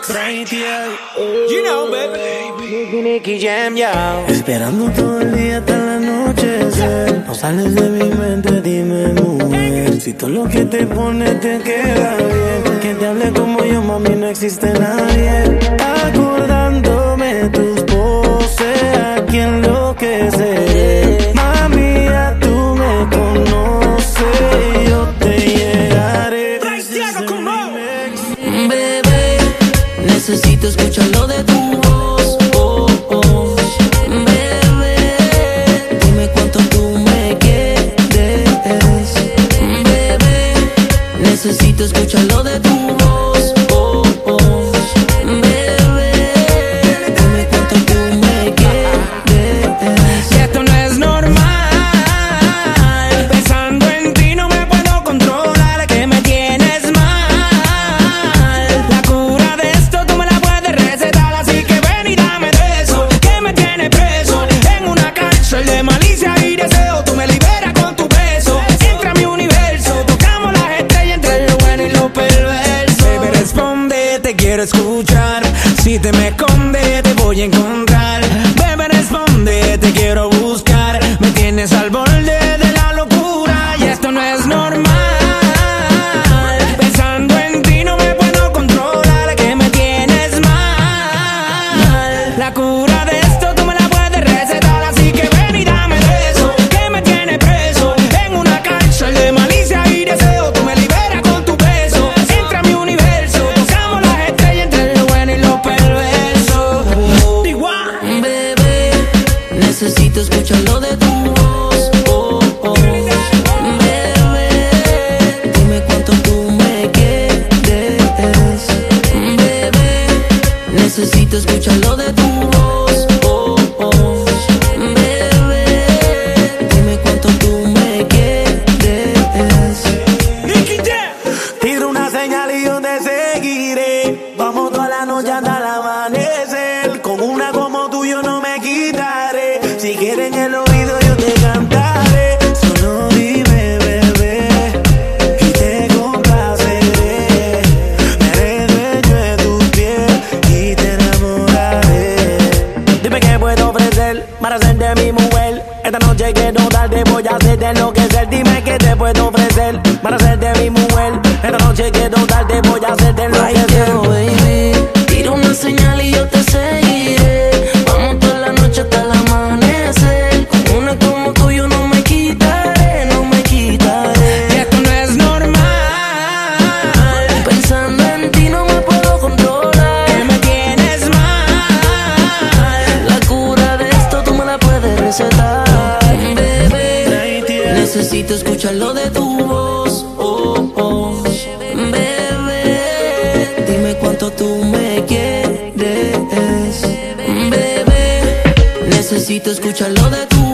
You know, baby. Nicky Jam, yo. Esperando todo el día hasta el anochecer. No sales de mi mente, dime mujer. Si todo lo que te pone te queda bien. Que te hable como yo, mami, no existe nadie. Acordándome tus poses, a quien enloqueceré. Mami, ya tú me conoces, yo te llegaré. Bebé, necesito escucharlo de tu voz. Oh, oh. Bebé, dime cuánto tú me quieres. Bebé, necesito escucharlo de tu voz. Oh, oh. Bebé, dime cuánto tú me quieres. Y esto no es normal. Pensando en ti no me puedo controlar. Que me tienes mal. La cura de esto tú me la puedes recetar. Así que ven y dame de eso. Que me tiene preso en una cárcel de malicia y deseo. Tú me liberas con tu beso. Entra a mi universo. Tocamos las estrellas entre lo bueno y lo perverso. Baby, responde, te quiero escuchar. Si te me esconde, te voy a encontrar. Baby, responde, te quiero buscar. Me tienes al borde de la locura. Y esto no es normal. Pensando en ti no me puedo controlar. Que me tienes mal. La cura de esto tú me la puedes recetar. Así que ven y dame de eso. Que me tiene preso en una cárcel de malicia y deseo. Tú me liberas con tu beso. Entra a mi universo. Tocamos las estrellas entre lo bueno y lo perverso. Bebé, necesito escucharlo de tu voz. Oh, oh. Bebé, dime cuánto tú me quieres. Bebé, necesito escucharlo de tu voz. Oh, oh. Bebé, dime cuánto tú me quieres. Nicky Jam. Tira una señal y yo te seguiré. Vamos toda la noche hasta el amanecer. Con una como tú yo no me quitaré. Si quieres en el oído yo te cantaré. Solo dime, bebé, y te complaceré. Me haré dueño de tu piel y te enamoraré. Dime qué puedo ofrecer para ser de mi mujer. Esta noche quiero darte, voy a hacerte enloquecer. Dime qué te puedo ofrecer para ser de mi mujer. Esta noche quiero darte, voy a hacerte enloquecer. Baby, tira una señal y yo te seguiré. Vamos toda la noche hasta el amanecer. Con una como tú yo no me quitaré, no me Y quitaré. esto no es normal. Pensando en ti no me puedo controlar. Que me tienes mal. La cura de esto tú me la puedes recetar. Bebé, necesito escucharlo de tu voz. Oh, oh. Bebé, dime cuánto tú me quieres. Bebé, necesito escucharlo de tu